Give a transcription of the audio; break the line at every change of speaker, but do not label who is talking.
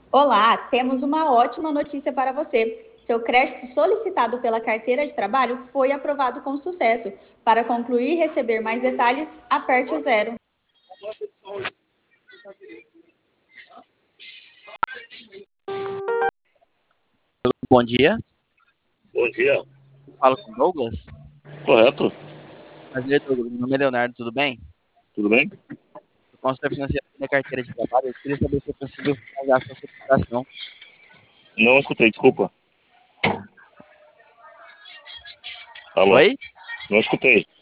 Olá, temos uma ótima notícia para você. Seu crédito solicitado pela carteira de trabalho foi aprovado com sucesso. Para concluir e receber mais detalhes, aperte o zero.
Bom dia,
Bom dia.
falo com o Douglas.
Correto?
Prazer, Douglas. Meu nome é Leonardo, tudo bem?
Tudo bem?
Eu consultor financeiro da minha carteira de trabalho. Eu queria saber se eu consigo finalizar a sua solicitação.
Não escutei, desculpa. Alô?
Oi?
Não escutei.